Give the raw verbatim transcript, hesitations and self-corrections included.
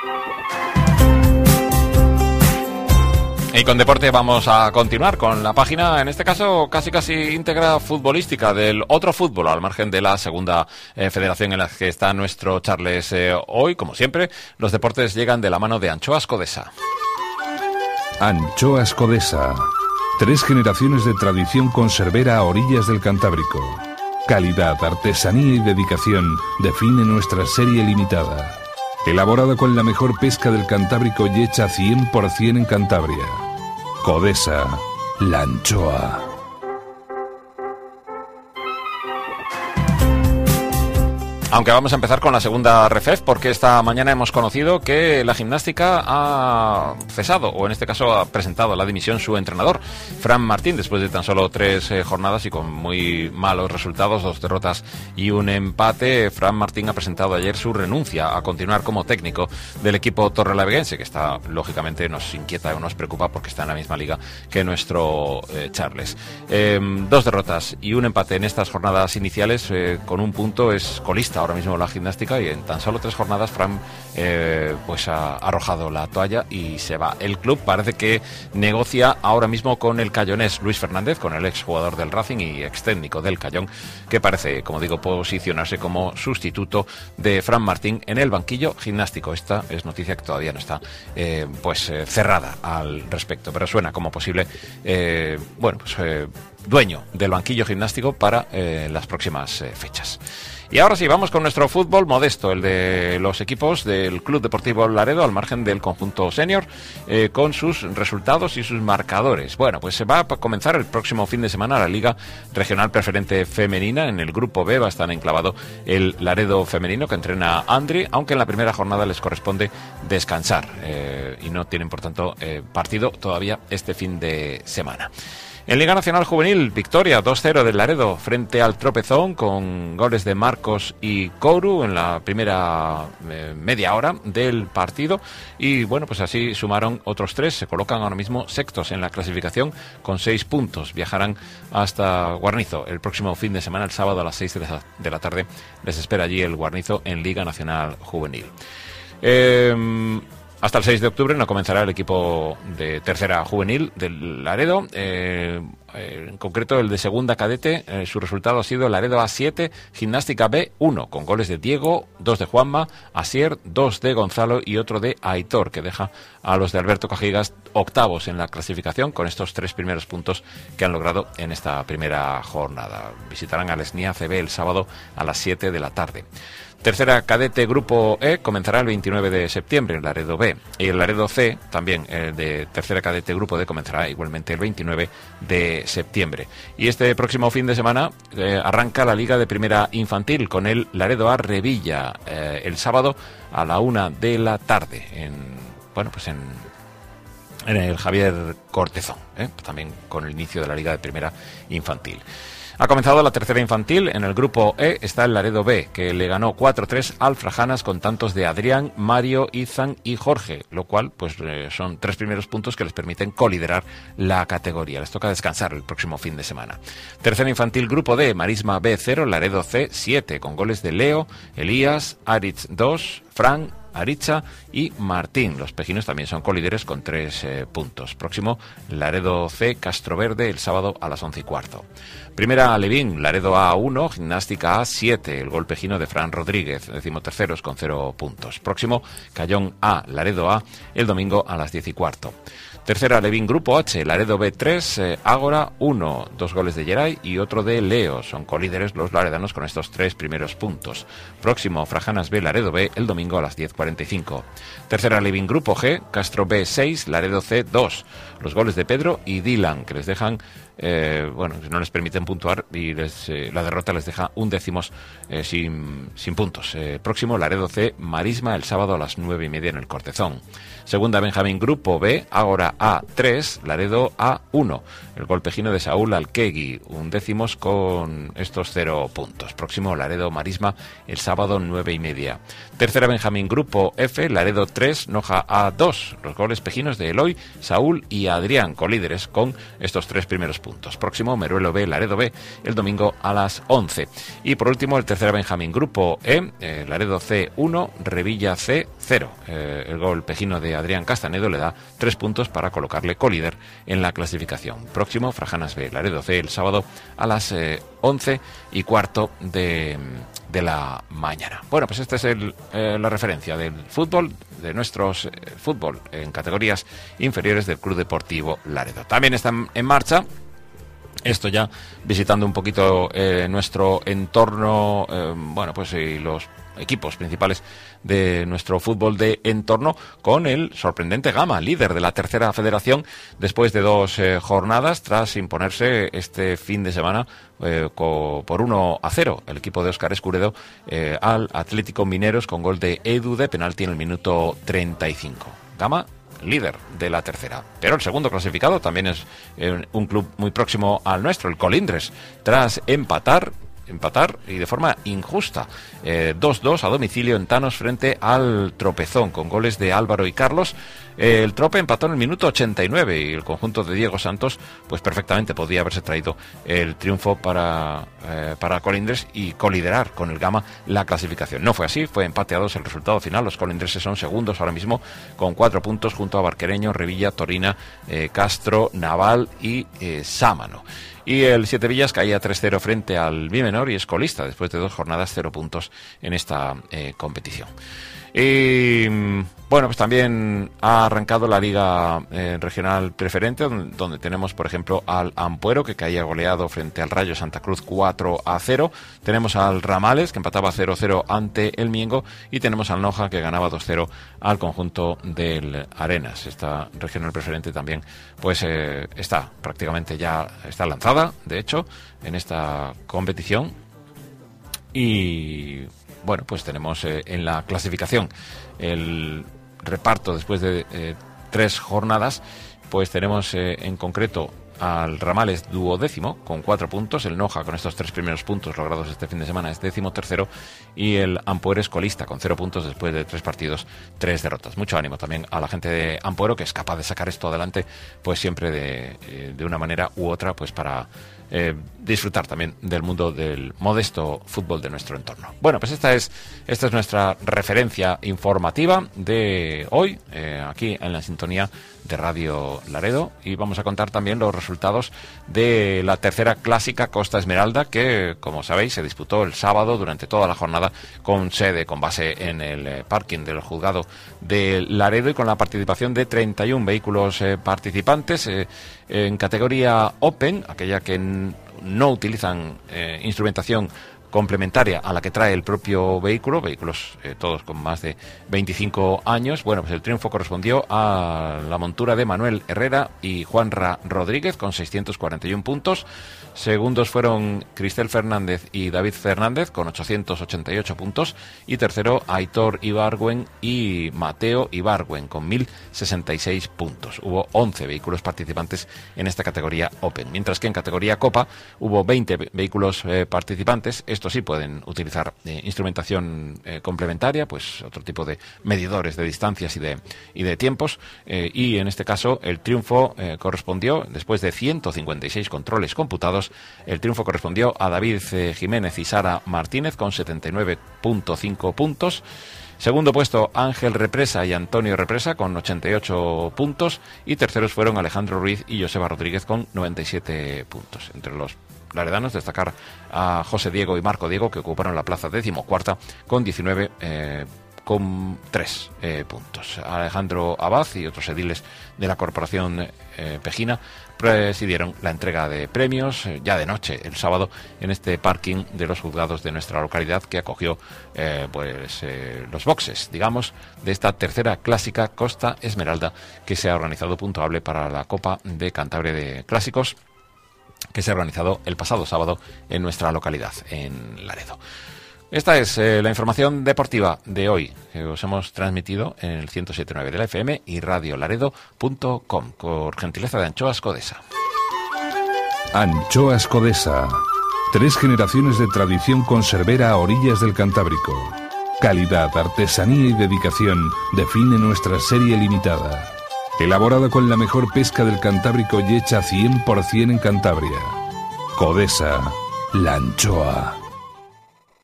Y con deporte vamos a continuar con la página, en este caso casi casi íntegra futbolística del otro fútbol, al margen de la segunda eh, federación en la que está nuestro Charles eh, hoy. Como siempre, los deportes llegan de la mano de Anchoas Codesa. Anchoas Codesa. Tres generaciones de tradición conservera a orillas del Cantábrico. Calidad, artesanía y dedicación define nuestra serie limitada. Elaborada con la mejor pesca del Cantábrico y hecha cien por ciento en Cantabria. Codesa, la anchoa. Aunque vamos a empezar con la segunda refef, porque esta mañana hemos conocido que la gimnástica ha cesado, o en este caso ha presentado la dimisión su entrenador, Fran Martín, después de tan solo tres eh, jornadas y con muy malos resultados, dos derrotas y un empate. Fran Martín ha presentado ayer su renuncia a continuar como técnico del equipo torrelavieguense, que está, lógicamente, nos inquieta o nos preocupa porque está en la misma liga que nuestro eh, Charles. Eh, dos derrotas y un empate en estas jornadas iniciales, eh, con un punto, es colista ahora mismo la gimnástica, y en tan solo tres jornadas Fran eh, pues ha arrojado la toalla y se va. El club parece que negocia ahora mismo con el cayonés Luis Fernández, con el exjugador del Racing y ex técnico del Cayón, que parece, como digo, posicionarse como sustituto de Fran Martín en el banquillo gimnástico. Esta es noticia que todavía no está eh, pues eh, cerrada al respecto, pero suena como posible eh, bueno pues eh, dueño del banquillo gimnástico para eh, las próximas eh, fechas. Y ahora sí, vamos con nuestro fútbol modesto, el de los equipos del Club Deportivo Laredo, al margen del conjunto senior, eh, con sus resultados y sus marcadores. Bueno, pues se va a comenzar el próximo fin de semana la Liga Regional Preferente Femenina. En el grupo B va a estar enclavado el Laredo femenino, que entrena Andri, aunque en la primera jornada les corresponde descansar eh, y no tienen, por tanto, eh, partido todavía este fin de semana. En Liga Nacional Juvenil, victoria dos cero del Laredo frente al Tropezón, con goles de Marcos y Couru en la primera eh, media hora del partido. Y bueno, pues así sumaron otros tres, se colocan ahora mismo sextos en la clasificación con seis puntos. Viajarán hasta Guarnizo el próximo fin de semana, el sábado a las seis de la tarde. Les espera allí el Guarnizo en Liga Nacional Juvenil. Eh... Hasta el seis de octubre no comenzará el equipo de tercera juvenil del Laredo. Eh, eh, en concreto, el de segunda cadete, eh, su resultado ha sido Laredo A siete, Gimnástica B uno, con goles de Diego, dos de Juanma, Asier, dos de Gonzalo y otro de Aitor, que deja a los de Alberto Cajigas octavos en la clasificación, con estos tres primeros puntos que han logrado en esta primera jornada. Visitarán al Esnia C B el sábado a las siete de la tarde. Tercera cadete grupo E comenzará el veintinueve de septiembre, el Laredo B. Y el Laredo C, también el de tercera cadete grupo D, comenzará igualmente el veintinueve de septiembre. Y este próximo fin de semana eh, arranca la Liga de Primera Infantil con el Laredo A Revilla, eh, el sábado a la una de la tarde, en, bueno, pues en, en el Javier Cortezón, eh, también con el inicio de la Liga de Primera Infantil. Ha comenzado la tercera infantil. En el grupo E está el Laredo B, que le ganó cuatro tres al Frajanas con tantos de Adrián, Mario, Izan y Jorge, lo cual pues eh, son tres primeros puntos que les permiten coliderar la categoría. Les toca descansar el próximo fin de semana. Tercera infantil grupo D, Marisma B cero, Laredo C siete, con goles de Leo, Elías, Aritz dos, Fran, Aricha y Martín. Los pejinos también son colíderes con tres eh, puntos. Próximo, Laredo C, Castroverde, el sábado a las once y cuarto. Primera Alevín, Laredo A uno, Gimnástica A siete, el gol pejino de Fran Rodríguez, decimoterceros con cero puntos. Próximo, Cayón A, Laredo A, el domingo a las diez y cuarto. Tercera Alevín Grupo H, Laredo B tres, eh, Ágora uno, dos goles de Geray y otro de Leo. Son colíderes los laredanos con estos tres primeros puntos. Próximo, Frajanas B, Laredo B, el domingo a las diez cuarenta y cinco. Tercera Alevín Grupo G, Castro B seis, Laredo C dos. Los goles de Pedro y Dylan, que les dejan, eh, bueno, no les permiten puntuar, y les, eh, la derrota les deja un décimos eh, sin, sin puntos. Eh, próximo, Laredo C, Marisma, el sábado a las nueve y media en el Cortezón. Segunda Benjamín Grupo B, Ágora A tres, Laredo A uno. El gol pejino de Saúl Alquegui, un décimos con estos cero puntos. Próximo, Laredo Marisma, el sábado nueve y media. Tercera Benjamín Grupo F, Laredo tres, Noja A dos. Los goles pejinos de Eloy, Saúl y Adrián, colíderes con estos tres primeros puntos. puntos. Próximo, Meruelo B, Laredo B, el domingo a las once. Y por último, el tercer Benjamín, Grupo E, eh, Laredo C uno, Revilla C cero. Eh, el gol pejino de Adrián Castanedo le da tres puntos para colocarle colíder en la clasificación. Próximo, Frajanas B, Laredo C, el sábado a las eh, once y cuarto de, de la mañana. Bueno, pues esta es el, eh, la referencia del fútbol, de nuestros eh, fútbol en categorías inferiores del Club Deportivo Laredo. También están en marcha, esto ya visitando un poquito eh, nuestro entorno, eh, bueno, pues y los equipos principales de nuestro fútbol de entorno, con el sorprendente Gama, líder de la tercera federación, después de dos eh, jornadas, tras imponerse este fin de semana eh, co, por uno a cero el equipo de Óscar Escuredo eh, al Atlético Mineros, con gol de Edu de penalti en el minuto treinta y cinco. Gama, líder de la tercera. Pero el segundo clasificado también es eh, un club muy próximo al nuestro, el Colindres, tras empatar empatar y de forma injusta eh, dos dos a domicilio en Tanos frente al Tropezón, con goles de Álvaro y Carlos. Eh, el Trope empató en el minuto ochenta y nueve y el conjunto de Diego Santos pues perfectamente podía haberse traído el triunfo para, eh, para Colindres y coliderar con el Gama la clasificación. No fue así, fue empate a dos el resultado final. Los colindreses son segundos ahora mismo con cuatro puntos junto a Barquereño, Revilla, Torina, eh, Castro, Naval y eh, Sámano. Y el Siete Villas caía tres cero frente al Bimenor y es colista después de dos jornadas, cero puntos en esta eh, competición. Y bueno, pues también ha arrancado la Liga eh, Regional Preferente, donde, donde tenemos, por ejemplo, al Ampuero, que caía goleado frente al Rayo Santa Cruz cuatro a cero. Tenemos al Ramales, que empataba cero cero ante el Miengo. Y tenemos al Noja, que ganaba dos cero al conjunto del Arenas. Esta Regional Preferente también pues eh, está prácticamente ya está lanzada, de hecho, en esta competición. Y bueno, pues tenemos eh, en la clasificación el reparto después de eh, tres jornadas. Pues tenemos eh, en concreto al Ramales duodécimo con cuatro puntos, el Noja con estos tres primeros puntos logrados este fin de semana es décimo tercero y el Ampuero es colista con cero puntos después de tres partidos, tres derrotas. Mucho ánimo también a la gente de Ampuero, que es capaz de sacar esto adelante pues siempre de, eh, de una manera u otra, pues para Eh, disfrutar también del mundo del modesto fútbol de nuestro entorno. Bueno, pues esta es esta es nuestra referencia informativa de hoy, eh, aquí en la sintonía de Radio Laredo, y vamos a contar también los resultados de la tercera clásica Costa Esmeralda, que, como sabéis, se disputó el sábado durante toda la jornada, con sede, con base en el eh, parking del juzgado de Laredo, y con la participación de treinta y uno vehículos eh, participantes eh, en categoría Open, aquella que no utilizan eh, instrumentación complementaria a la que trae el propio vehículo, vehículos eh, todos con más de veinticinco años. Bueno, pues el triunfo correspondió a la montura de Manuel Herrera y Juanra Rodríguez con seiscientos cuarenta y uno puntos. Segundos fueron Cristel Fernández y David Fernández con ochocientos ochenta y ocho puntos, y tercero Aitor Ibargüen y Mateo Ibargüen con mil sesenta y seis puntos. Hubo once vehículos participantes en esta categoría Open, mientras que en categoría Copa hubo veinte vehículos eh, participantes. Estos sí pueden utilizar eh, instrumentación eh, complementaria, pues otro tipo de medidores de distancias y de, y de tiempos, eh, y en este caso el triunfo eh, correspondió, después de ciento cincuenta y seis controles computados, el triunfo correspondió a David eh, Jiménez y Sara Martínez con setenta y nueve punto cinco puntos. Segundo puesto, Ángel Represa y Antonio Represa con ochenta y ocho puntos, y terceros fueron Alejandro Ruiz y Joseba Rodríguez con noventa y siete puntos. Entre los laredanos, destacar a José Diego y Marco Diego, que ocuparon la plaza decimocuarta con diecinueve eh, con tres eh, puntos. Alejandro Abad y otros ediles de la Corporación eh, Pejina presidieron la entrega de premios eh, ya de noche el sábado en este parking de los juzgados de nuestra localidad, que acogió eh, pues eh, los boxes, digamos, de esta tercera clásica Costa Esmeralda, que se ha organizado puntuable para la Copa de Cantabria de Clásicos, que se ha organizado el pasado sábado en nuestra localidad, en Laredo. Esta es eh, la información deportiva de hoy, que os hemos transmitido en el ciento siete punto nueve de la F M y radio laredo punto com, por gentileza de Anchoas Codesa. Anchoas Codesa. Tres generaciones de tradición conservera a orillas del Cantábrico. Calidad, artesanía y dedicación define nuestra serie limitada. Elaborada con la mejor pesca del Cantábrico y hecha cien por cien en Cantabria. Codesa, la anchoa.